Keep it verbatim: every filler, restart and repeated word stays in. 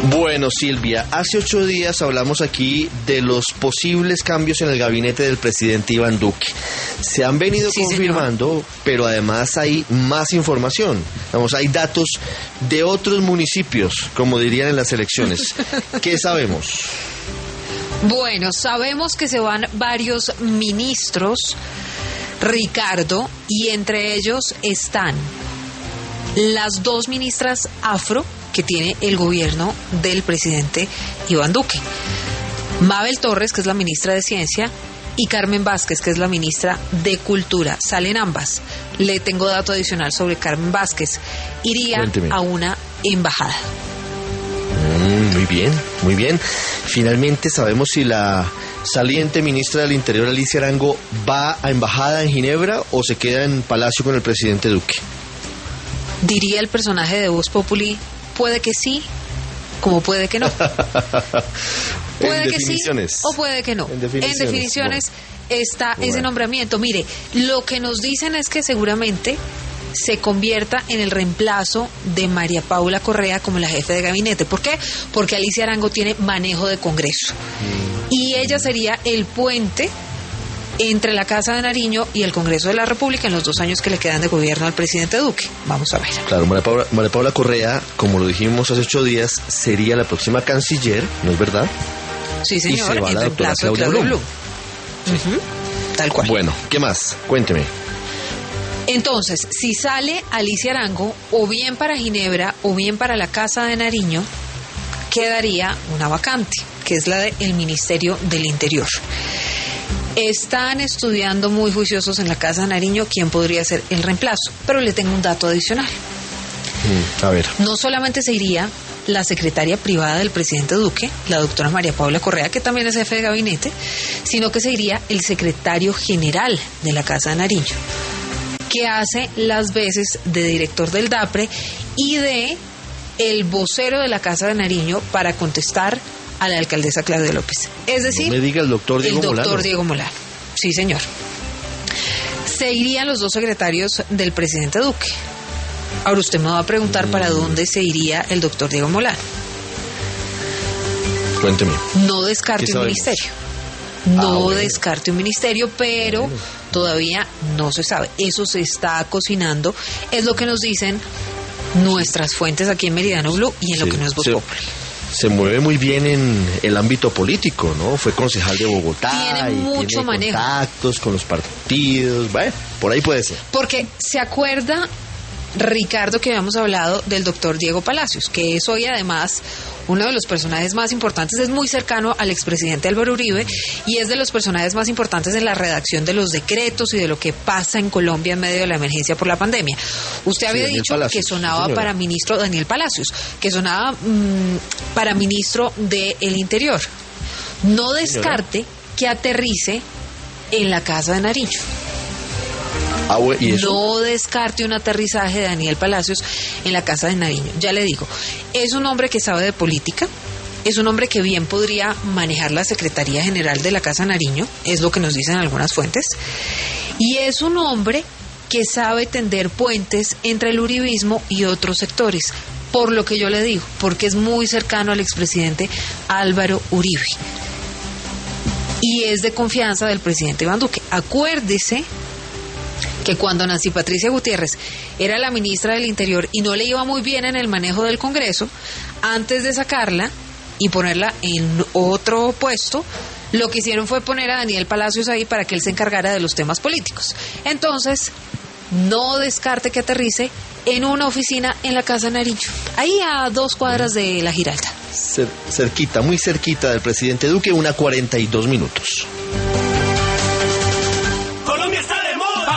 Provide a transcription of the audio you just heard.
Bueno, Silvia, hace ocho días hablamos aquí de los posibles cambios en el gabinete del presidente Iván Duque. Se han venido sí, confirmando, señor. Pero además hay más información. Vamos, hay datos de otros municipios, como dirían en las elecciones. ¿Qué sabemos? Bueno, sabemos que se van varios ministros, Ricardo, y entre ellos están las dos ministras afro que tiene el gobierno del presidente Iván Duque. Mabel Torres, que es la ministra de Ciencia, y Carmen Vázquez, que es la ministra de Cultura. Salen ambas. Le tengo dato adicional sobre Carmen Vázquez. Iría Cuénteme. a una embajada. Mm, muy bien, muy bien. Finalmente sabemos si la saliente ministra del Interior, Alicia Arango, va a embajada en Ginebra o se queda en Palacio con el presidente Duque. Diría el personaje de Voz Populi, puede que sí, como puede que no. Puede que sí o puede que no. En definiciones, en definiciones bueno. está bueno. ese nombramiento. Mire, lo que nos dicen es que seguramente se convierta en el reemplazo de María Paula Correa como la jefe de gabinete. ¿Por qué? Porque Alicia Arango tiene manejo de Congreso. Mm. Y ella sería el puente entre la Casa de Nariño y el Congreso de la República en los dos años que le quedan de gobierno al presidente Duque. Vamos a ver. Claro, María Paula, María Paula Correa, como lo dijimos hace ocho días, sería la próxima canciller, ¿no es verdad? Sí, señor, y se va en la doctora Claudia Blum. Blum. Sí. Uh-huh. Tal cual. Bueno, ¿qué más? Cuénteme. Entonces, si sale Alicia Arango, o bien para Ginebra, o bien para la Casa de Nariño, quedaría una vacante, que es la del Ministerio del Interior. Están estudiando muy juiciosos en la Casa de Nariño quién podría ser el reemplazo, pero le tengo un dato adicional. Mm, a ver. No solamente se iría la secretaria privada del presidente Duque, la doctora María Paula Correa, que también es jefe de gabinete, sino que se iría el secretario general de la Casa de Nariño, que hace las veces de director del DAPRE y de el vocero de la Casa de Nariño para contestar a la alcaldesa Claudia López. Es decir, no me diga el doctor Diego Molano. El doctor Molano. Diego Molano. Sí, señor. Se irían los dos secretarios del presidente Duque. Ahora usted me va a preguntar mm. para dónde se iría el doctor Diego Molano. Cuénteme. No descarte un ministerio. No ah, bueno. descarte un ministerio, pero bueno. todavía no se sabe. Eso se está cocinando. Es lo que nos dicen nuestras fuentes aquí en Meridiano Blue y en sí, lo que no es Voz Populi. Se mueve muy bien en el ámbito político, ¿no? Fue concejal de Bogotá. Tiene y mucho tiene manejo. Contactos con los partidos. Bueno, por ahí puede ser. Porque se acuerda, Ricardo, que habíamos hablado del doctor Diego Palacios, que es hoy además uno de los personajes más importantes, es muy cercano al expresidente Álvaro Uribe y es de los personajes más importantes en la redacción de los decretos y de lo que pasa en Colombia en medio de la emergencia por la pandemia. Usted había sí, dicho Palacios, que sonaba sí, para ministro Daniel Palacios, que sonaba mmm, para ministro del Interior. No descarte señora. que aterrice en la Casa de Nariño. Ah, ¿y eso? No descarte un aterrizaje de Daniel Palacios en la Casa de Nariño. Ya le digo, es un hombre que sabe de política, es un hombre que bien podría manejar la Secretaría General de la Casa de Nariño, es lo que nos dicen algunas fuentes, y es un hombre que sabe tender puentes entre el uribismo y otros sectores, por lo que yo le digo, porque es muy cercano al expresidente Álvaro Uribe y es de confianza del presidente Iván Duque. Acuérdese que cuando Nancy Patricia Gutiérrez era la ministra del Interior y no le iba muy bien en el manejo del Congreso, antes de sacarla y ponerla en otro puesto, lo que hicieron fue poner a Daniel Palacios ahí para que él se encargara de los temas políticos. Entonces, no descarte que aterrice en una oficina en la Casa Nariño, ahí a dos cuadras de la Giralda. Cer- cerquita, muy cerquita del presidente Duque, una cuarenta y dos minutos.